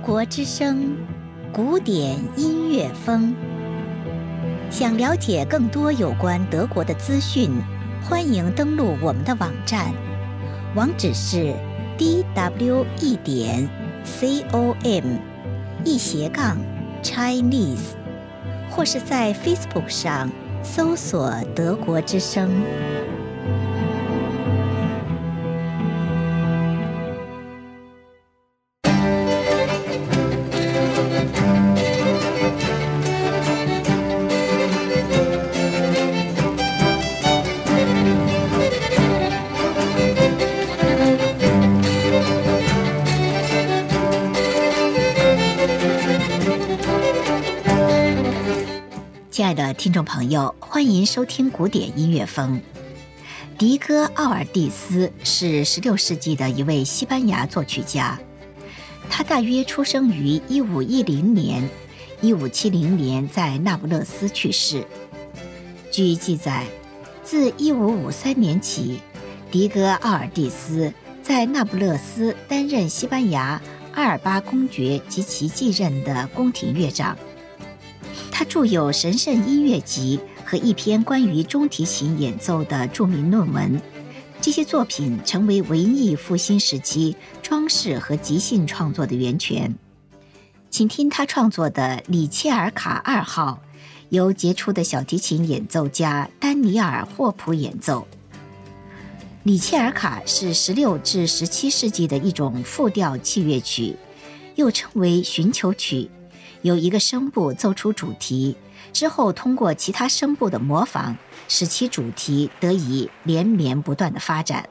国之声，古典音乐风。想了解更多有关德国的资讯，欢迎登录我们的网站，网址是 dwe.com/Chinese， 或是在 Facebook 上搜索德国之声。亲爱的听众朋友，欢迎收听古典音乐风。迪戈·奥尔蒂斯是16世纪的一位西班牙作曲家，他大约出生于1510年，1570年在那不勒斯去世。据记载，自1553年起，迪戈·奥尔蒂斯在那不勒斯担任西班牙阿尔巴公爵及其继任的宫廷乐长。他著有《神圣音乐集》和一篇关于中提琴演奏的著名论文，这些作品成为文艺复兴时期装饰和即兴创作的源泉。请听他创作的里切尔卡2号，由杰出的小提琴演奏家丹尼尔·霍普演奏。里切尔卡是16至17世纪的一种复调器乐曲，又称为寻求曲，由一个声部奏出主题，之后通过其他声部的模仿，使其主题得以连绵不断的发展。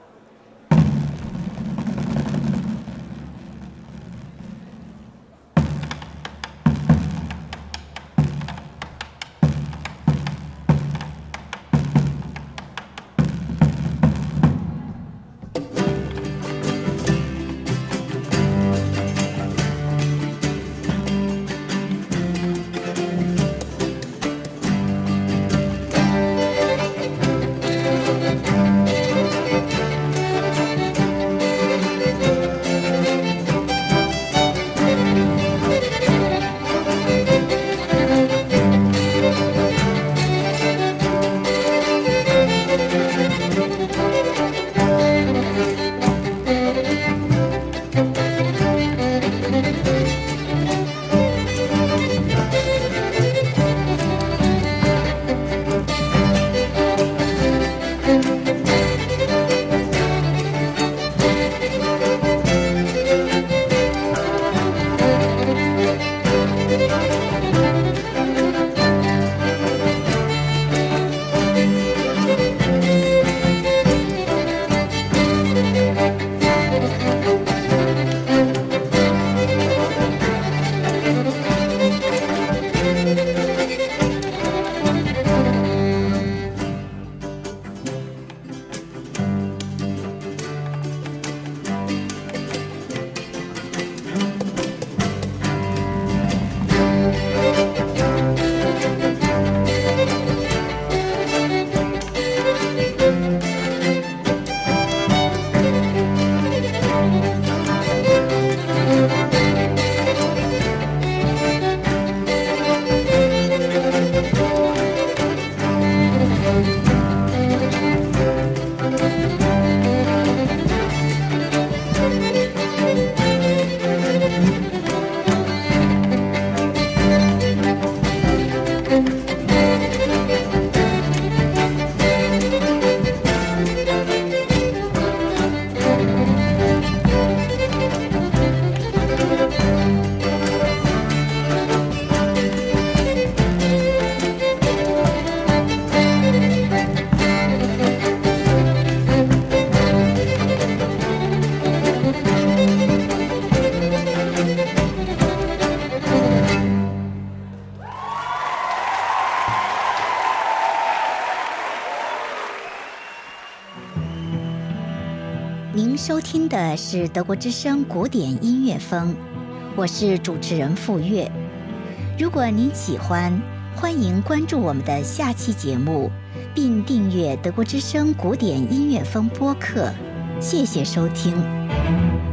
您收听的是德国之声古典音乐风，我是主持人傅月。如果您喜欢，欢迎关注我们的下期节目，并订阅德国之声古典音乐风播客。谢谢收听。